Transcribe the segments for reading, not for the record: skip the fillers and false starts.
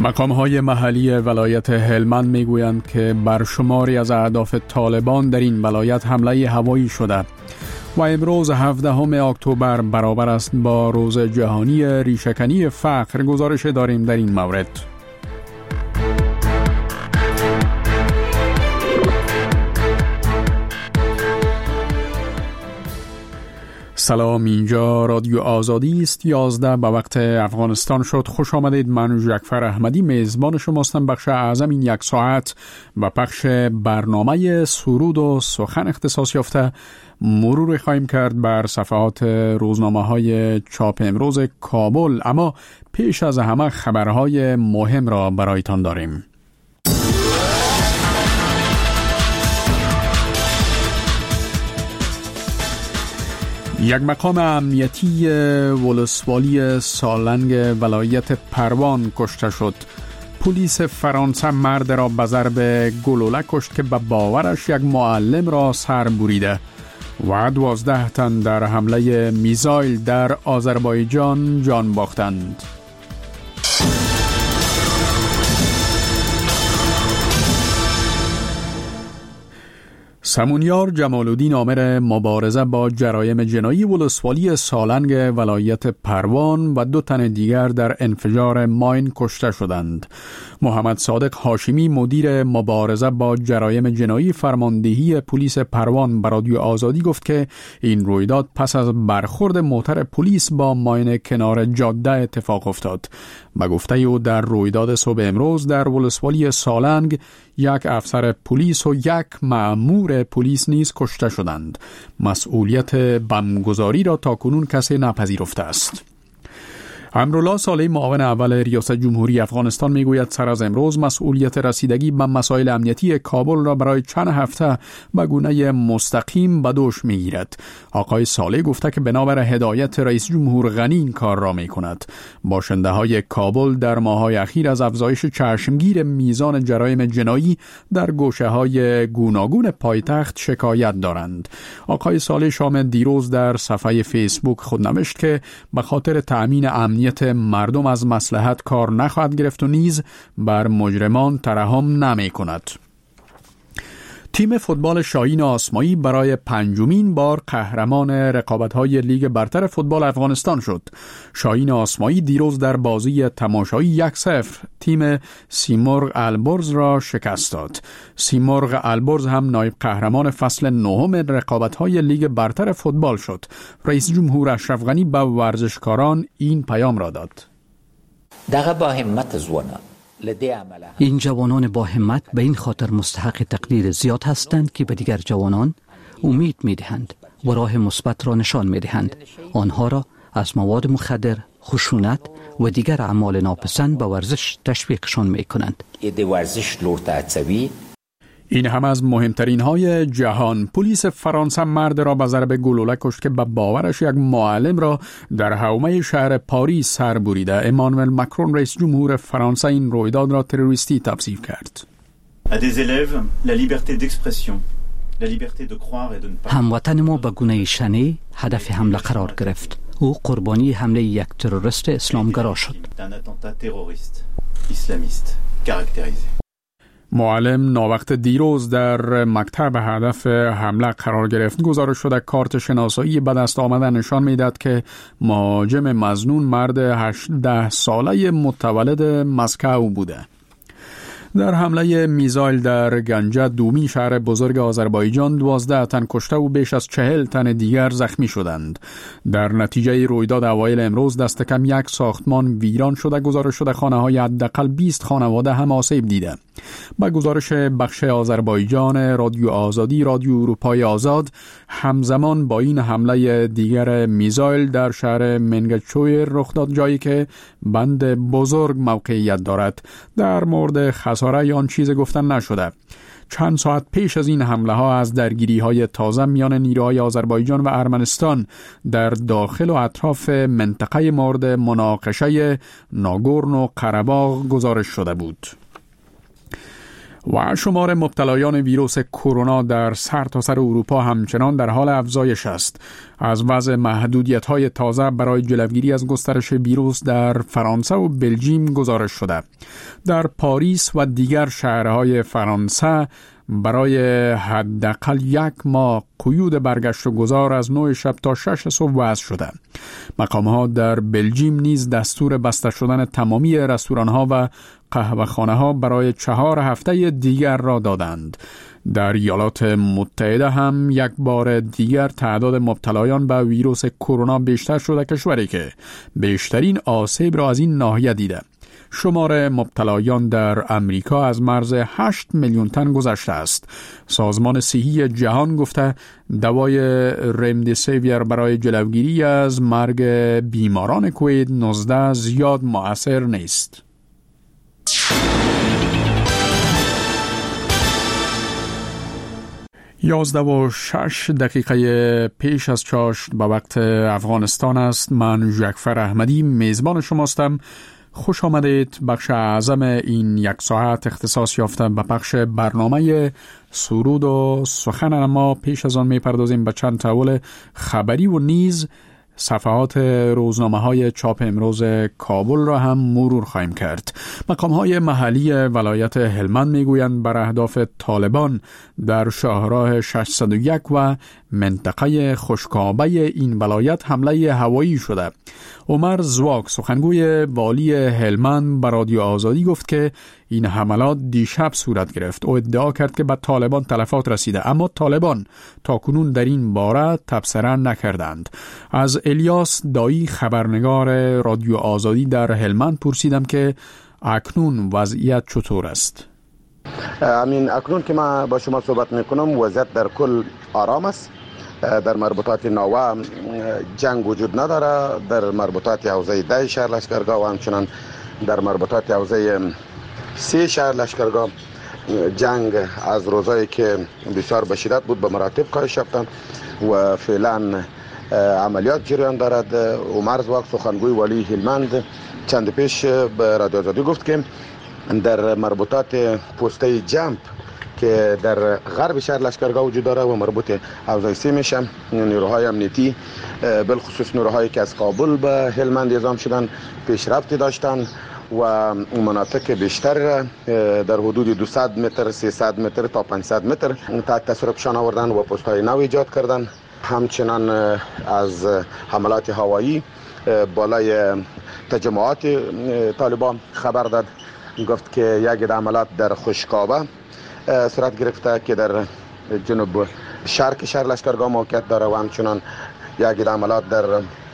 مقام‌های محلی ولایت هلمند میگویند که بر شماری از اهداف طالبان در این ولایت حمله هوایی شده و امروز 17 اکتبر برابر است با روز جهانی ریشه‌کنی فقر. گزارش داریم در این مورد. سلام، اینجا رادیو آزادی است. 11 به وقت افغانستان شد. خوش آمدید. من جعفر احمدی میزبان شماستم. بخش اعظم این یک ساعت و پخش برنامه سرود و سخن اختصاص یافته مرور خواهیم کرد بر صفحات روزنامه‌های چاپ امروز کابل، اما پیش از همه خبرهای مهم را برایتان داریم. یک مقام امنیتی ولسوالی سالنگ ولایت پروان کشته شد. پلیس فرانسه مرد را به ضرب گلوله کشت که به باورش یک معلم را سر بریده و 12 تن در حمله میزایل در آذربایجان جان باختند. سمونیار جمال‌الدین آمر مبارزه با جرایم جنایی ولسوالی سالنگ ولایت پروان و 2 تن دیگر در انفجار ماین کشته شدند. محمد صادق هاشمی مدیر مبارزه با جرایم جنایی فرماندهی پلیس پروان به رادیو آزادی گفت که این رویداد پس از برخورد موتر پلیس با ماین کنار جاده اتفاق افتاد. به گفته او در رویداد صبح امروز در ولسوالی سالنگ یک افسر پلیس و یک مأمور پلیس نیز کشته شدند. مسئولیت بمبگذاری را تاکنون کسی نپذیرفته است. امرالله صالح معاون اول ریاست جمهوری افغانستان میگوید سر از امروز مسئولیت رسیدگی به مسائل امنیتی کابل را برای چند هفته به گونه مستقیم به دوش میگیرد. آقای صالح گفته که بنابر هدایت رئیس جمهور غنی این کار را میکند. باشنده های کابل در ماه‌های اخیر از افزایش چشمگیر میزان جرایم جنایی در گوشه های گوناگون پایتخت شکایت دارند. آقای صالح شام دیروز در صفحه فیسبوک خود نوشت که به خاطر تأمین امنیت مردم از مصلحت کار نخواهد گرفت و نیز بر مجرمان ترحم نمی کند. تیم فوتبال شاهین آسمایی برای 5مین بار قهرمان رقابت‌های لیگ برتر فوتبال افغانستان شد. شاهین آسمایی دیروز در بازی تماشایی 1-0 تیم سیمرغ البرز را شکست داد. سیمرغ البرز هم نایب قهرمان فصل 9 رقابت‌های لیگ برتر فوتبال شد. رئیس جمهور اشرف غنی به ورزشکاران این پیام را داد. دغه با همت زوانان، این جوانان با همت به این خاطر مستحق تقدیر زیاد هستند که به دیگر جوانان امید می‌دهند و راه مثبت را نشان می‌دهند. آنها را از مواد مخدر، خشونت و دیگر اعمال ناپسند به ورزش تشویقشان می‌کنند. این هم از مهمترین های جهان. پلیس فرانسه مرد را به ضرب گلوله کشت که به باورش یک معلم را در حومه شهر پاریس سر بریده. امانوئل مکرون رئیس جمهور فرانسه این رویداد را تروریستی توصیف کرد. هموطن ما به گونه شنی هدف حمله قرار گرفت. او قربانی حمله یک تروریست اسلامگرا شد. معلم ناوقت دیروز در مکتب هدف حمله قرار گرفت. گزارش شده کارت شناسایی به دست آمده نشان میداد که مهاجم مظنون مرد 18 ساله متولد مسکو بوده. در حمله میزایل در گنجه دومی شهر بزرگ آذربایجان 12 تن کشته و بیش از 40 تن دیگر زخمی شدند. در نتیجه رویداد اوایل امروز دست کم یک ساختمان ویران شده. گزارش شده خانه‌های حداقل 20 خانواده هم آسیب دیده. با گزارش بخش آذربایجان رادیو آزادی، رادیو اروپای آزاد همزمان با این حمله دیگر میزایل در شهر منگچویر رخ داد، جایی که بند بزرگ موقعیت دارد. در مورد خساره آن چیز گفتن نشده. چند ساعت پیش از این حمله ها از درگیری های تازه میان نیروهای آذربایجان و ارمنستان در داخل و اطراف منطقه مورد مناقشه ناگورنو قره‌باغ گزارش شده بود. و شمار مبتلایان ویروس کرونا در سرتاسر اروپا همچنان در حال افزایش است. از وضع محدودیت‌های تازه برای جلوگیری از گسترش ویروس در فرانسه و بلژیم گزارش شده. در پاریس و دیگر شهرهای فرانسه برای حداقل 1 ماه قیود برگشت و گذار از 9 شب تا 6 صبح وضع شده. مقام‌ها در بلژیم نیز دستور بسته شدن تمامی رستوران‌ها و قهوه‌خانه‌ها برای 4 هفته دیگر را دادند. در ایالات متحده هم یک بار دیگر تعداد مبتلایان به ویروس کرونا بیشتر شده، کشوری که بیشترین آسیب را از این ناحیه دیده. شمار مبتلایان در امریکا از مرز 8 میلیون تن گذشته است. سازمان صحی جهان گفته دوای رمدیسیویر برای جلوگیری از مرگ بیماران کووید 19 زیاد مؤثر نیست. 11:06 پیش از چاشت به وقت افغانستان است. من جعفر احمدی میزبان شماستم. خوش آمدید. بخش اعظم این 1 ساعت اختصاص یافته به پخش برنامه سرود و سخن، اما پیش از آن میپردازیم به چند تحول خبری و نیز صفحات روزنامه‌های چاپ امروز کابل را هم مرور خواهیم کرد. مقام‌های محلی ولایت هلمند میگویند بر اهداف طالبان در شاهراه 601 و منطقه خشکابه این ولایت حمله هوایی شده. عمر زواک سخنگوی والی هلمند به رادیو آزادی گفت که این حملات دیشب صورت گرفت. او ادعا کرد که به طالبان تلفات رسیده، اما طالبان تاکنون در این باره تبصره نکردند. از الیاس دایی خبرنگار رادیو آزادی در هلمند پرسیدم که اکنون وضعیت چطور است؟ اکنون که من با شما صحبت میکنم وضعیت در کل آرام است. در مربوطات ناوه جنگ وجود نداره. در مربوطات حوزه 10 شهر لشکرگاه و همچنان در مربوطات حوزه 3 شهر لشکرگاه جنگ از روزایی که بسیار به شدت بود به مراتب کاهش یافته و فعلا عملیات جریان دارد. عمر زواک سخنگوی والی هلمند چند پیش به رادیو آزادی گفت که در مربوطات پسته جمپ که در غرب شهر لشکرگاه وجود داره و مربوط حوزه 3 میشه، نیروهای امنیتی بالخصوص نیروهایی که از کابل به هلمند اعزام شدن پیشرفتی داشتن و مناطق بیشتر در حدود 200 متر 300 متر تا 500 متر تحت تصرفشان آوردن و پست‌های نو ایجاد کردن. همچنان از حملات هوایی بالای تجمعات طالبان خبر داد. گفت که یک حملات در خشکابه صورت گرفته که در جنوب شرق شهر لشکرگاه موقعیت داره و همچنان یک حملات در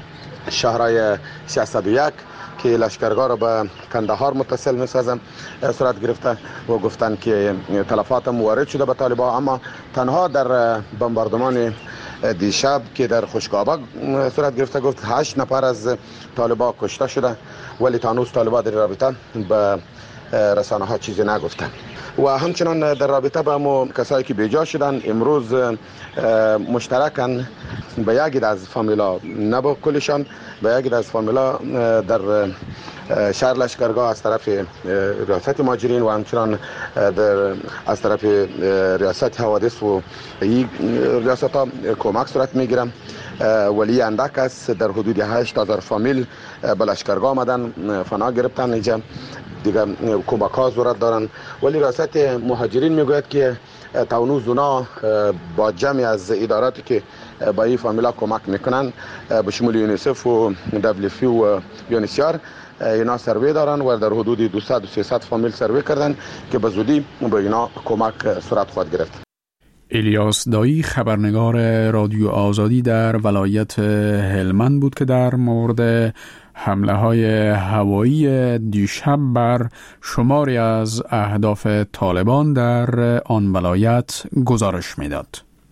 شهرهای 601 که لشکرگاه را به کندهار متصل می‌سازه صورت گرفته و گفتن که تلفات وارد شده به طالبان، اما تنها در بمباردمان دیشب که در خشکابه صورت گرفته گفت 8 نفر از طالبان کشته شده، ولی تا هنوز طالبان در رابطه به رسانه ها چیزی نگفتن. و همچنان در رابطه با ما کسایی که بیجا شدن امروز مشترکن به یکی از فامیلا، نه با کلشان، به یکی از فامیلا در شهر لشکرگاه از طرف ریاست مهاجرین و همچنان از طرف ریاست حوادث و ریاست ها کمک صورت میگیرم. ولی اندک است. در حدود 8000 فامیل به لشکرگاه آمدن، فنا گرفتن، اینجا دیگه کمک ها ضرورت دارن. ولی ریاست مهاجرین میگوید که تا هنوز اونا با جمعی از اداراتی که با این فامیلا کمک میکنن به شمول یونیسف و WFP و یونیسیار اینا سروی دارن و در حدود 200 و 300 فامیل سروی کردن که به زودی به اینا کمک صورت خواهد گرفت. الیاس دایی خبرنگار رادیو آزادی در ولایت هلمند بود که در مورد حمله های هوایی دیشب بر شماری از اهداف طالبان در آن ولایت گزارش میداد.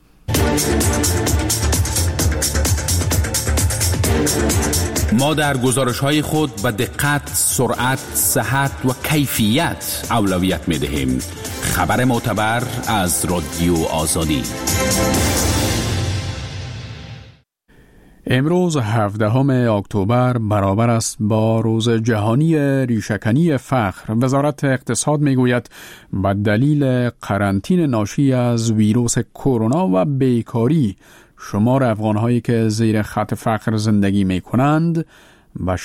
ما در گزارش‌های خود به دقت، سرعت، صحت و کیفیت اولویت می‌دهیم. خبر معتبر از رادیو آزادی. امروز 17 اکتبر برابر است با روز جهانی ریشه‌کنی فقر. وزارت اقتصاد میگوید به دلیل قرنطین ناشی از ویروس کرونا و بیکاری شمار افغان‌هایی که زیر خط فقر زندگی می‌کنند به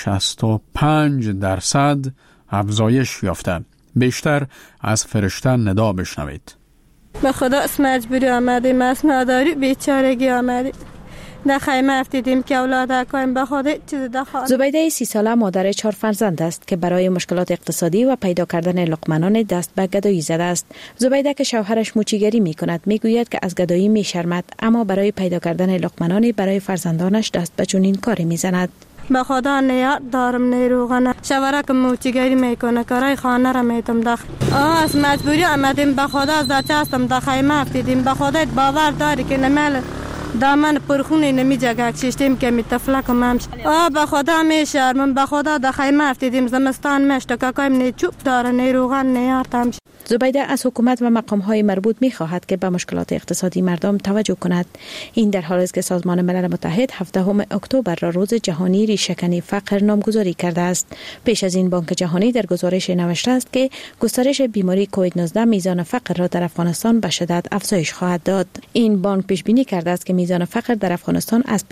65% افزایش یافته. بیشتر از فرشته ندا بشنوید. به خدا اسم مجبوری آمدیم، اسم نداری بیچارگی آمدیم. در خیمه افتیدیم که اولاد کایم به خود چیز دخواه. زبیده 30 ساله مادر 4 فرزند است که برای مشکلات اقتصادی و پیدا کردن لقمه‌نان دست به گدایی زده است. زبیده که شوهرش موچیگری می کند می گوید که از گدایی می شرمد، اما برای پیدا کردن لقمه‌نانی برای فرزندانش دست به چنین کاری می زند. به خدا نیاد دارم نیروغنه شوهرک موچیگری میکنه، کارای خانه را میتم داخل. از مجبوری آمدیم، به خدا از دچه هستم در خیمه افتیدیم. به خدا باور داری که نمال دامن پرخونی نمی جگه کشیدیم که می تفلکم همش. به خدا می شرمم، به خدا در خیمه افتیدیم. زمستان مشت که کایم نی چوب داره نیروغن نیارد همش. زبیده از حکومت و مقام‌های مربوط می‌خواهد که به مشکلات اقتصادی مردم توجه کند. این در حالی است که سازمان ملل متحد 17 اکتبر را روز جهانی ریشه‌کنی فقر نامگذاری کرده است. پیش از این بانک جهانی در گزارش نوشته است که گسترش بیماری کووید 19 میزان فقر را در افغانستان به شدت افزایش خواهد داد. این بانک پیش بینی کرده است که میزان فقر در افغانستان از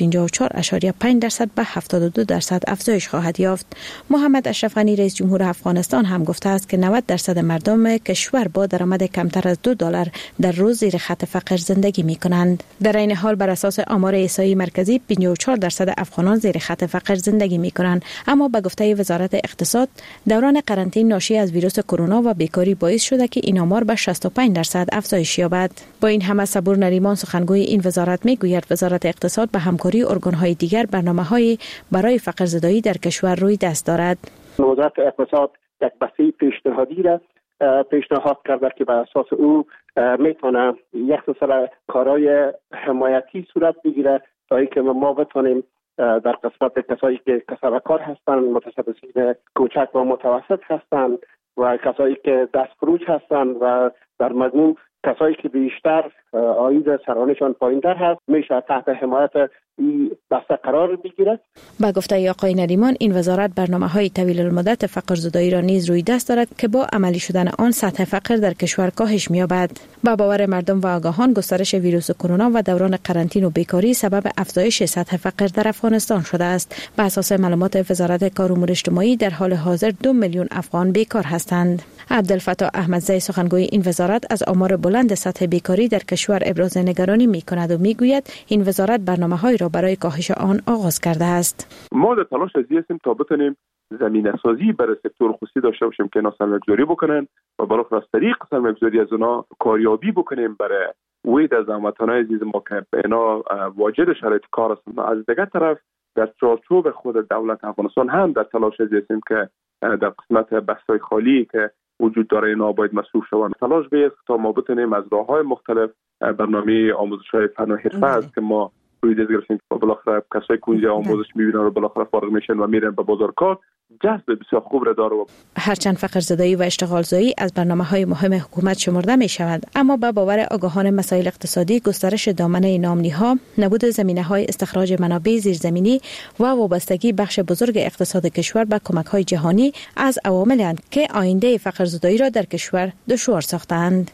54.5% به 72% افزایش خواهد یافت. محمد اشرف غنی رئیس جمهور افغانستان هم گفته است که 90% مردم کشور با درآمد کمتر از $2 در روز زیر خط فقر زندگی می کنند. در این حال بر اساس آمار احصایی مرکزی 54% افغانان زیر خط فقر زندگی می کنند، اما به گفته وزارت اقتصاد دوران قرنطینه ناشی از ویروس کرونا و بیکاری باعث شده که این آمار به 65% افزایش یابد. با این همه صبور نریمان سخنگوی این وزارت می گوید وزارت اقتصاد به همکاری ارگان‌های دیگر برنامه‌های برای فقر زدایی در کشور روی دست دارد. وزارت اقتصاد یک بسیج پیشنهادی را پیشنهاد کرده که بر اساس او میتونه یک سلسله کارهای حمایتی صورت بگیره تا اینکه ما بتونیم در قسمت کسایی که کسبکار هستند، متصدین کوچک و متوسط هستند و کسایی که دستفروش هستند و در مجموع کسایی که بیشتر عاید سرانشان پایین‌تر هست میشه تحت حمایت این بسته قرار بگیرد. با گفته آقای نریمان این وزارت برنامه‌های طویل المدت فقر زدایی را نیز روی دست دارد که با عملی شدن آن سطح فقر در کشور کاهش می‌یابد. با باور مردم و آگاهان گسترش ویروس کرونا و دوران قرنطینه و بیکاری سبب افزایش سطح فقر در افغانستان شده است. بر اساس معلومات وزارت کار و امور اجتماعی در حال حاضر 2 میلیون افغان بیکار هستند. عبدالفتاح احمدزی سخنگوی این وزارت از آمار بلند سطح بیکاری در کشور ابراز نگرانی می‌کند و می‌گوید این وزارت برنامه‌های را برای کاهش آن آغاز کرده است. ما در تلاش هستیم تا بتونیم زمینه‌سازی برای سکتور خصوصی داشته باشیم که اینا سرمایه‌گذاری بکنن و بالاخره از طریق سرمایه‌گذاری از اونا کاریابی بکنیم برای وید از هموطنان عزیز ما که اینا واجد شرایط کار هستند. از دیگر طرف در چارچوب خود دولت افغانستان هم در تلاش هستیم که در قسمت بحث‌های خالی که وجود داره اینا باید مصروف شوند. تلاش بیست تا ما بتونیم از راه‌های مختلف برنامه آموزش‌های فن و حرفه است که ما روی دست گرفتیم که بالاخره کسایی که اونجا آموزش می‌بینن و بالاخره فارغ میشن و میرن به بازار کار جذب بسیار خوب را داره. هرچند فقر زدایی و اشتغال زایی از برنامه‌های مهم حکومت شمرده می‌شود، اما با باور آگاهان مسائل اقتصادی گسترش دامنه نامنی‌ها، نبود زمینه‌های استخراج منابع زیرزمینی و وابستگی بخش بزرگ اقتصاد کشور به کمک‌های جهانی از عوامل‌اند که آینده فقر زدایی را در کشور دشوار ساختند.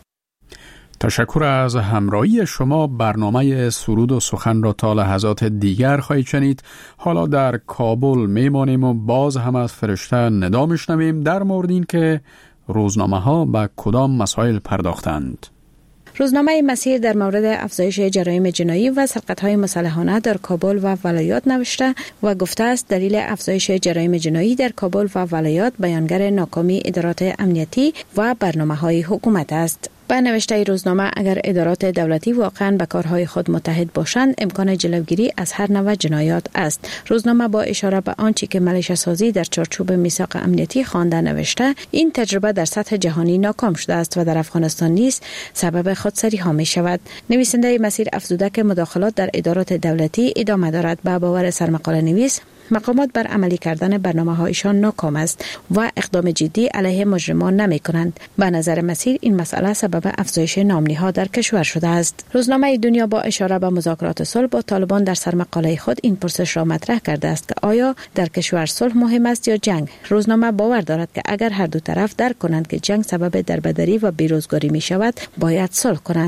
تشکر از همراهی شما. برنامه سرود و سخن را تا لحظات دیگر خواهید شنید. حالا در کابل میمانیم و باز هم از فرشته ندا میشنویم در مورد این که روزنامه ها به کدام مسائل پرداختند. روزنامه مسیر در مورد افزایش جرایم جنایی و سرقت‌های مسلحانه در کابل و ولایات نوشته و گفته است دلیل افزایش جرایم جنایی در کابل و ولایات بیانگر ناکامی ادارات امنیتی و برنامه‌های حکومت است. با نوشته روزنامه اگر ادارات دولتی واقعاً به کارهای خود متحد باشند امکان جلوگیری از هر نوع جنایات است. روزنامه با اشاره به آنچه که ملیشه سازی در چارچوب میثاق امنیتی خوانده نوشته این تجربه در سطح جهانی ناکام شده است و در افغانستان نیز سبب خودسری ها می شود. نویسنده مسیر افزوده که مداخلات در ادارات دولتی ادامه دارد. با باور سرمقاله نویس مقامات بر عملی کردن برنامه‌هایشان ناکام است و اقدام جدی علیه مجرمان نمی‌کنند. به نظر مسیر این مسئله سبب افزایش نام‌نهاد در کشور شده است. روزنامه دنیا با اشاره به مذاکرات صلح با طالبان در سرمقاله خود این پرسش را مطرح کرده است که آیا در کشور صلح مهم است یا جنگ؟ روزنامه باور دارد که اگر هر دو طرف درک کنند که جنگ سبب دربدری و بیروزگاری می شود، باید صلح کنند.